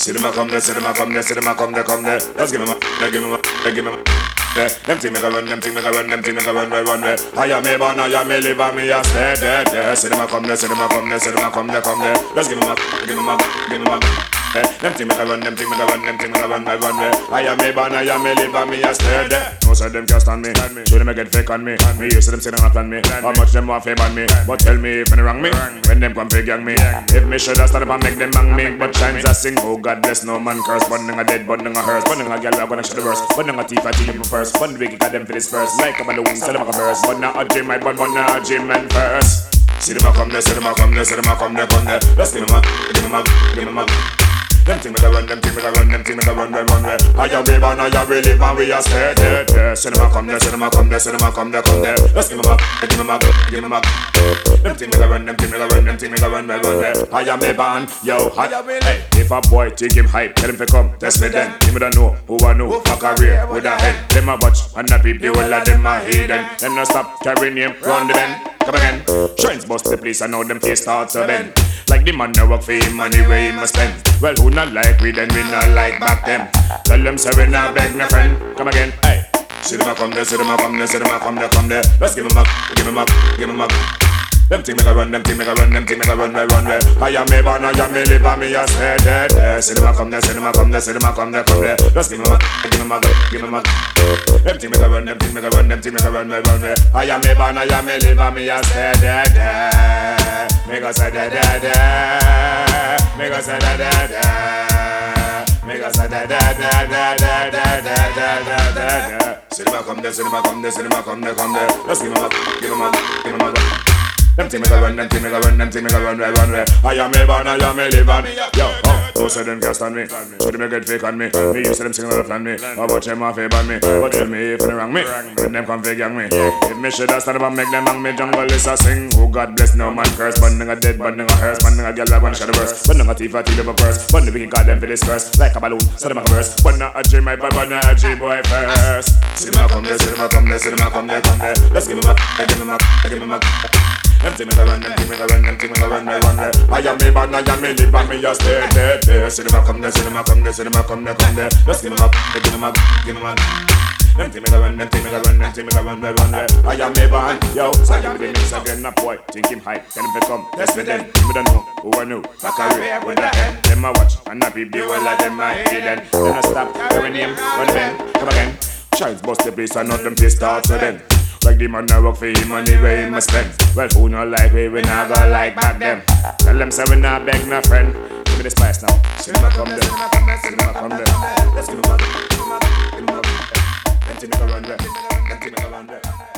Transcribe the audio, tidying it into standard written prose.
Cinema come there, cinema come there, cinema come there, come there. Let's give him a, give him a, give him a. Them thing make a run, them thing make a run, them thing make a run, run, run. I am me born, I am me live, and me a stay there. Cinema come there, cinema come there, cinema come there, come there. Let's give him a, give him a, give him a. Them thing make a run, them thing make a run, them thing make a run, run, run. I am me born, I am me live, and me a stay there. Most of them can't stand me, show them a get fake on me. Me used to them sitting on plan me, how much them want fame on me. But tell me if any wrong me, when them come fake gang me. If me should have started up and make them bang me. But shines I sing, oh God bless no man curse. But nigga dead, but nigga hearse. But nigga girl, I'm gonna show the verse. But nigga thief, I teach them first. But the wicked got them for this first. Like a balloon, sell them a verse. But now a gym, my bun, but now a gym man first. See them a come there, see them a come there, see them a come there, come there. Let's give them a, give them a, give them a. Them thing make a run, them thing make a run, them thing make a run, run, run. I am me born, I am me live, and we are stay there. See them a come there, see them a come there, see them a come there, come there. Let's give them a, give them a, give them a. Them thing make a run, them thing make a run, them thing make a run, run, run. I am me born, yo, hey. If a boy take him hype, tell him to come, test me then. Him don't know who I know, a career with a head. Them a watch, and a peep, the whole of them a hidden. Then no stop carrying him round the bend. Come again, Shines bust the place, I know them face start to bend. Like the man that work for him, money where he must spend. Well, who not like we, then we not like back them. Tell them say we not beg my friend. Come again, hey. See them a come there, see them a come there, see them a come there, come there. Let's give him up, give him up, give him up. Them thing make a run, them thing make a run, them thing make a run, run, run. I am me born, I am me live, and me a stay there. See them a come there, see them a come there, see them a come there, come there. Let's give him up, give him up, give him up. Them thing make a run, them thing make a run, them thing make a run, run, run. I am me born, I am me live, and me a stay there. Make us say da da da, make us say da da da, make us say da da da da da da da da da. Cinema come there, cinema come there, cinema come there, come there. Let's give him up, give him up, give him up. Them thing make a run, them thing make a run, them thing make a run, run, run. I am me born, I am me live, and yo, most of them can't stand me. Should them get fake on me. Me used to them singing on the plan me. I watch them off on me. But tell me if they wrong me. When them come fake gang me. If me should have stand up and make them hang me, jungle is a sing. Oh God bless no man curse. But nigga dead, but nigga hearse. But nigga girl like one shot the verse. But nigga thief, I thief them a purse. But we can call them for this first. Like a balloon, so them a verse. But not a J, my bad, but not a J boy first. See them a come there, see them a come there, see them a come there, come there. Let's give him up, give him up, give him up. Them thing make a run, them thing make a run, them thing make a run, run, run. I am me born, I am me live, and me a stay there. See them a come there, see them a come there, see them a come there, come there. Let's give him up, give him up, give him up. Them thing make a run, them thing make a run, them thing make a run, run, run. I am me born, yo. So I give the mix again, a boy, think him hype, tell him to come, test me then. Me don't know who I know, back a career with the head. Them a watch, and a peep the well of them a hidden. Then I stop, carrying him, run then, come again. Shines bust the place, and not them face start to then. Like the man that work for him, money where he must spend. Well, who not like we not go like back them. Tell them say we not beg my friend. Give me the spice now. Cinema come there, cinema come there. Let's give him up, give him up, give him up. Them thing make a run there, them thing make a run there.